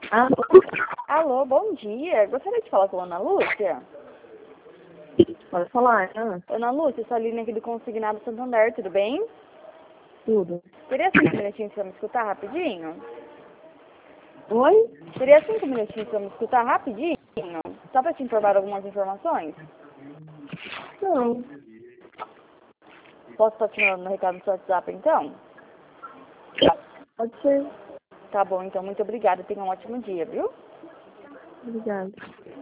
Alô? Alô, bom dia. Gostaria de falar com a Ana Lúcia. Pode falar, Ana? Ana Lúcia, sou a Aline aqui do Consignado Santander, tudo bem? Tudo. Teria 5 minutinhos pra me escutar rapidinho? Oi? Teria 5 minutinhos pra me escutar rapidinho? Só pra te informar algumas informações? Não. Posso estar te mandando um recado no seu WhatsApp, então? Pode ser. Tá bom, então, muito obrigada. Tenha um ótimo dia, viu? Obrigada.